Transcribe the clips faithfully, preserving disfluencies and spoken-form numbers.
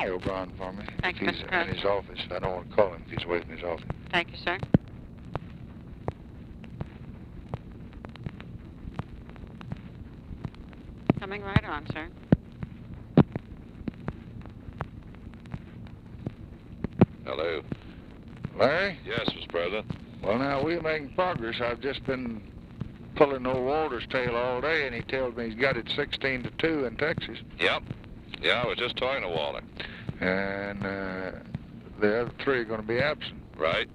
Try O'Brien for me. Thank if you, he's Mister in his office. I don't want to call him if he's away from his office. Thank you, sir. Coming right on, sir. Hello. Larry? Yes, Mister President. Well, now, we're making progress. I've just been pulling old Walter's tail all day, and he tells me he's got it sixteen to two in Texas. Yep. Yeah, I was just talking to Walter. And uh, the other three are going to be absent. Right.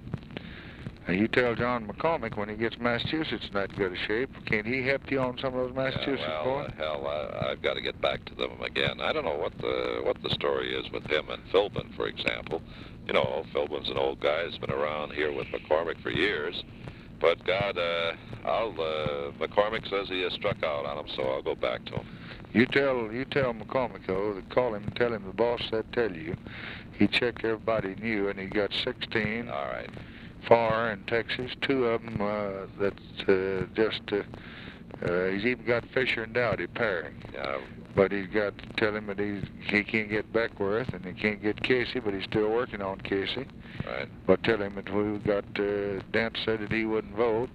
And you tell John McCormick when he gets Massachusetts in that good a shape, can't he help you on some of those Massachusetts yeah, well, boys? Uh, hell, I, I've got to get back to them again. I don't know what the what the story is with him and Philbin, for example. You know, Philbin's an old guy who's been around here with McCormick for years. But God, uh, I'll uh, McCormick says he has struck out on him, so I'll go back to him. You tell you tell McCormick though, to call him and tell him the boss said tell you. He checked everybody knew, and he got sixteen. All right. Far in Texas, two of them uh, that uh, just, uh, uh, he's even got Fisher and Dowdy pairing. Yeah. But he's got to tell him that he's, he can't get Beckworth and he can't get Casey, but he's still working on Casey. Right. But tell him that we got, uh, Dent said that he wouldn't vote.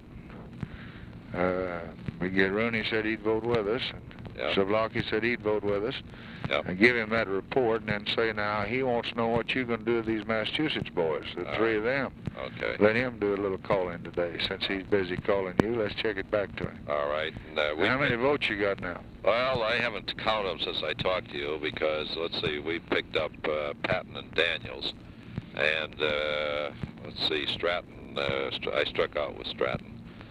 Uh, we get Rooney said he'd vote with us. And Yep. Savlaki said he'd vote with us. Yep. And give him that report and then say, now, he wants to know what you're going to do with these Massachusetts boys, the All three right. of them. Okay. Let him do a little calling today. Since he's busy calling you, let's check it back to him. All right. And, uh, we How many votes you got now? Well, I haven't counted them since I talked to you because, let's see, we picked up uh, Patton and Daniels. And, uh, let's see, Stratton, uh, Str I struck out with Stratton.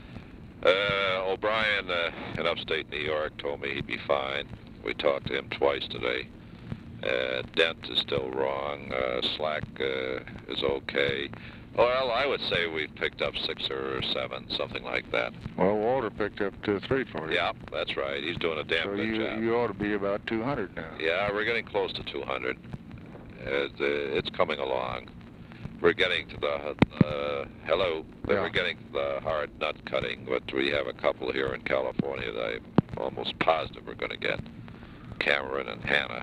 Uh, O'Brien uh, in upstate New York told me he'd be fine. We talked to him twice today. Uh, Dent is still wrong. Uh, Slack uh, is okay. Well, I would say we've picked up six or seven, something like that. Well, Walter picked up two or three for you. Yeah, that's right. He's doing a damn so good you, job. you ought to be about two hundred now. Yeah, we're getting close to two hundred. It, uh, it's coming along. We're getting to the, uh, hello, Yeah. we're getting to the hard nut cutting, but we have a couple here in California that I'm almost positive we're going to get, Cameron and Hannah.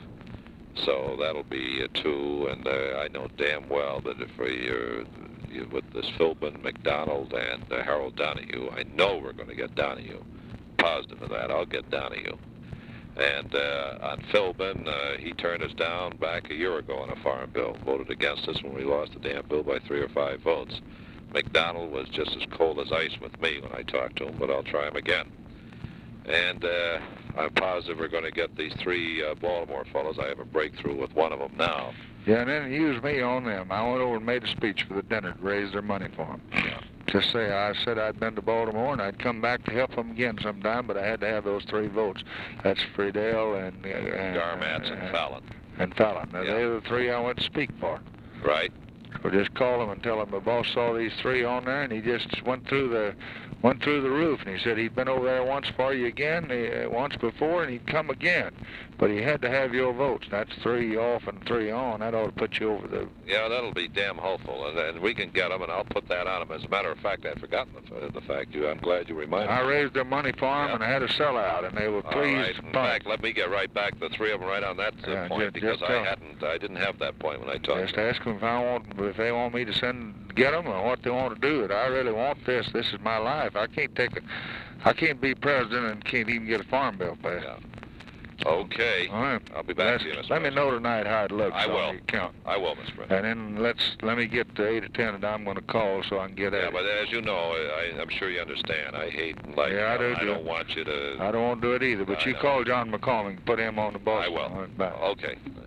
So that'll be uh, two, and uh, I know damn well that if we, uh, you, with this Philbin, McDonald, and uh, Harold Donahue, I know we're going to get Donahue. Positive of that, I'll get Donahue. And uh, on Philbin, uh, he turned us down back a year ago on a farm bill, voted against us when we lost the damn bill by three or five votes. McDonald was just as cold as ice with me when I talked to him, but I'll try him again. And uh, I'm positive we're going to get these three uh, Baltimore fellows. I have a breakthrough with one of them now. Yeah, and then use me on them. I went over and made a speech for the dinner to raise their money for them. Yeah. Just say I said I'd been to Baltimore and I'd come back to help them again sometime, but I had to have those three votes. That's Friedel and... Uh, and Garmatz and Fallon. And Fallon. Now, Yeah. they're the three I went to speak for. Right. So just call them and tell them the boss saw these three on there, and he just went through the went through the roof, and he said he'd been over there once for you again, uh, once before, and he'd come again. But he had to have your votes. That's three off and three on. That ought to put you over the... Yeah, that'll be damn helpful, and, and we can get them, and I'll put that on them. As a matter of fact, I'd forgotten the, the fact. You, I'm glad you reminded I me. raised their money for them, Yeah. and I had a sellout, and they were All pleased. right. In fact, let me get right back the three of them right on that uh, Yeah, point just- because just I tell 'em. hadn't, I didn't have that point when I talked. Just to them. ask them if I want, if they want me to send, get them, or what they want to do. It. I really want this. This is my life. I can't take a, I can't be president and can't even get a farm bill passed. Yeah. Okay. All right. I'll be back Let's- to you, Mister Let me President. know tonight how it looks. I on will. the account. I will, Mister President. And then let's let me get to eight or ten, and I'm going to call so I can get Yeah, at but it. as you know, I, I'm sure you understand. I hate like Yeah, I do, I too. don't want you to. I don't want to do it either, but I you know. call John McCormick, put him on the boss. I will. All right, bye. Okay.